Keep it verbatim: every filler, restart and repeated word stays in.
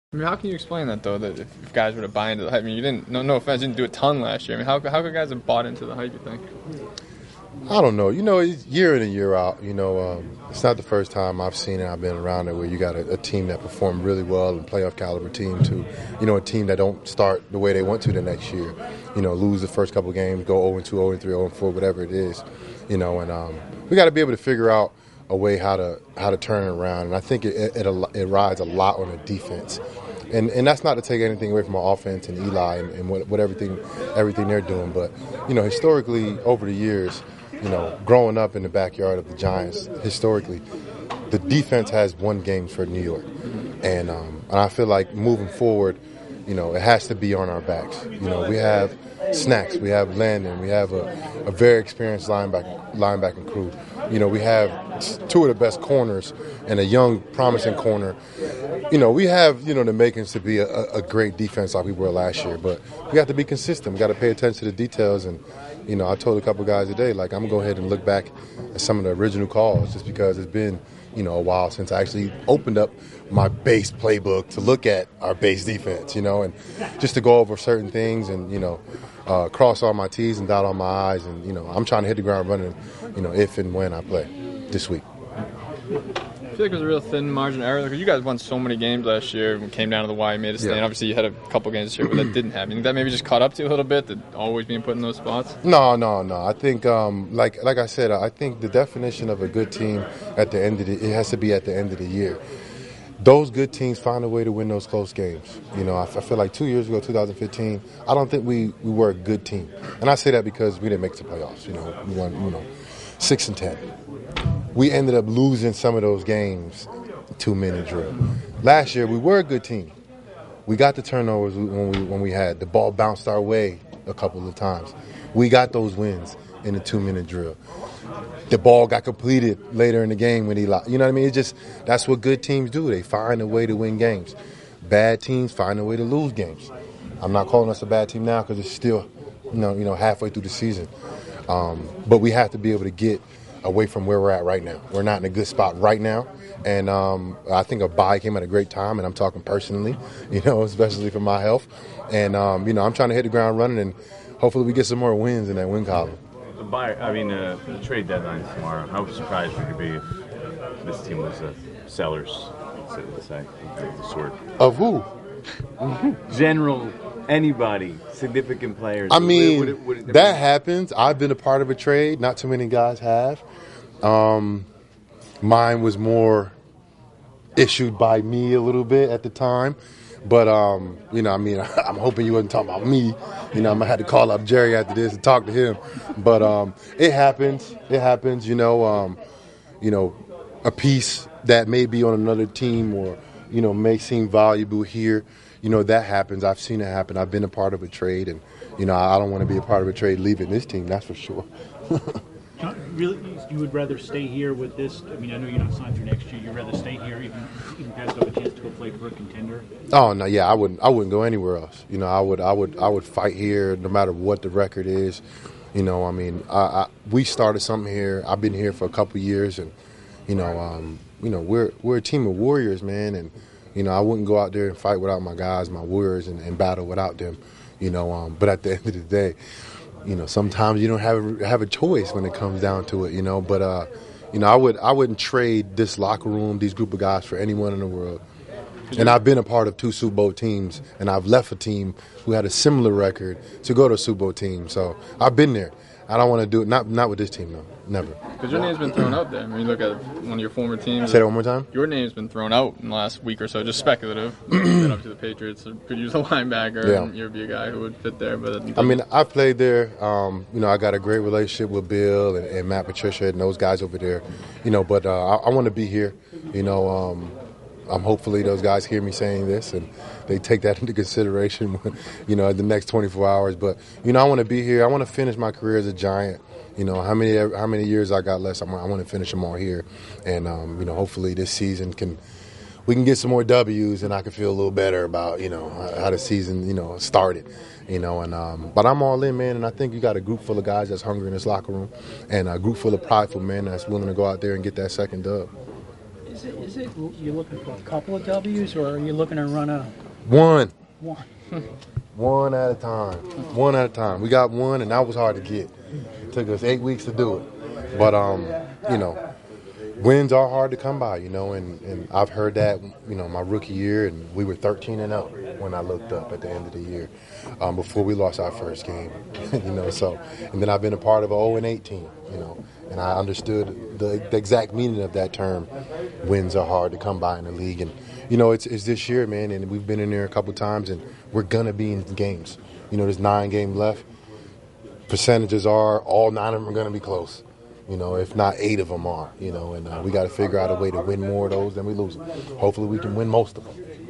I mean, how can you explain that though? That if guys were to buy into the hype, I mean, you didn't. No, no offense, you didn't do a ton last year. I mean, how how could guys have bought into the hype? You think? I don't know. You know, it's year in and year out. You know, um, it's not the first time I've seen it. I've been around it where you got a, a team that performed really well, and playoff caliber team, to, you know, a team that don't start the way they want to the next year. You know, lose the first couple games, go oh and two, oh and three, oh and four, whatever it is. You know, and um, we got to be able to figure out a way how to how to turn it around. And I think it it, it, it rides a lot on the defense. And and that's not to take anything away from our offense and Eli and, and what, what everything everything they're doing. But, you know, historically over the years, you know, growing up in the backyard of the Giants, historically, the defense has won games for New York. And, um, and I feel like moving forward, you know, it has to be on our backs. You know, we have Snacks, we have Landon, we have a, a very experienced linebacker, linebacking crew. You know, we have two of the best corners and a young, promising corner. You know, we have, you know, the makings to be a, a great defense like we were last year. But we got to be consistent. We got to pay attention to the details. And, you know, I told a couple guys today, like, I'm going to go ahead and look back at some of the original calls just because it's been, you know, a while since I actually opened up my base playbook to look at our base defense, you know, and just to go over certain things and, you know, uh, cross all my T's and dot all my I's. And, you know, I'm trying to hit the ground running, you know, if and when I play this week. I feel like it was a real thin margin of error because you guys won so many games last year and came down to the wire, made a stand. Yeah. Obviously, you had a couple games this year where that didn't happen. You think that maybe just caught up to you a little bit, that always being put in those spots? No, no, no. I think, um, like like I said, I think the definition of a good team at the end of the, it has to be at the end of the year. Those good teams find a way to win those close games. You know, I, I feel like two years ago, two thousand fifteen, I don't think we, we were a good team. And I say that because we didn't make the playoffs. You know, we won, you know, six and ten. We ended up losing some of those games two-minute drill. Last year, we were a good team. We got the turnovers when we when we had. The ball bounced our way a couple of times. We got those wins in the two-minute drill. The ball got completed later in the game when he, you know what I mean? It's just, that's what good teams do. They find a way to win games. Bad teams find a way to lose games. I'm not calling us a bad team now because it's still, you know, you know, halfway through the season. Um, but we have to be able to get away from where we're at right now. We're not in a good spot right now. And um, I think a bye came at a great time, and I'm talking personally, you know, especially for my health. And, um, you know, I'm trying to hit the ground running, and hopefully we get some more wins in that win column. The buy, I mean, uh, the trade deadline tomorrow. How surprised would you be if this team was uh, sellers, so to say, of the sort? Of who? General, anybody, significant players. I mean, would it, would it, would it, that happens. I've been a part of a trade. Not too many guys have. Um, mine was more issued by me a little bit at the time. But, um, you know, I mean, I'm hoping you wasn't talking about me. You know, I'm going to have to call up Jerry after this and talk to him. But um, it happens. It happens, you know, um, you know, a piece that may be on another team or, you know, may seem valuable here. You know, that happens. I've seen it happen. I've been a part of a trade. And, you know, I don't want to be a part of a trade leaving this team, that's for sure. John, really, you would rather stay here with this? I mean, I know you're not signed for next year. You'd rather stay here, even even pass up a chance to go play for a contender. Oh no, yeah, I wouldn't. I wouldn't go anywhere else. You know, I would. I would. I would fight here, no matter what the record is. You know, I mean, I, I, we started something here. I've been here for a couple of years, and you know, um, you know, we're we're a team of warriors, man. And you know, I wouldn't go out there and fight without my guys, my warriors, and, and battle without them. You know, um, but at the end of the day, you know, sometimes you don't have have a choice when it comes down to it, you know. But uh, you know, I would I wouldn't trade this locker room, these group of guys, for anyone in the world. And I've been a part of two Super Bowl teams, and I've left a team who had a similar record to go to a Super Bowl team. So I've been there. I don't want to do it. Not not with this team, no, never. Because your name's been thrown out there. I mean, look at one of your former teams. Say that one more time. Your name's been thrown out in the last week or so, just speculative. Been up to the Patriots, so could use a linebacker, Yeah. and you'd be a guy who would fit there. But I mean, I played there. Um, you know, I got a great relationship with Bill and, and Matt Patricia and those guys over there. You know, but uh, I, I want to be here. You know, um, I'm hopefully those guys hear me saying this and they take that into consideration. You know, in the next twenty-four hours. But you know, I want to be here. I want to finish my career as a Giant. You know, how many how many years I got left, I'm, I want to finish them all here. And, um, you know, hopefully this season can we can get some more W's and I can feel a little better about, you know, how the season, you know, started. You know, and um, but I'm all in, man, and I think you got a group full of guys that's hungry in this locker room and a group full of prideful men that's willing to go out there and get that second dub. Is it, is it you're looking for a couple of W's, or are you looking to run a One. one? One at a time. One at a time. We got one, and that was hard to get. It took us eight weeks to do it. But, um, you know, wins are hard to come by, you know, and, and I've heard that, you know, my rookie year, and we were thirteen and oh when I looked up at the end of the year um, before we lost our first game, you know, so, and then I've been a part of oh and eighteen, you know, and I understood the, the exact meaning of that term. Wins are hard to come by in the league, and, you know, it's, it's this year, man, and we've been in there a couple times, and we're going to be in games. You know, there's nine games left. Percentages are all nine of them are going to be close. You know, if not eight of them are, you know, and uh, we got to figure out a way to win more of those than we lose them. Hopefully we can win most of them.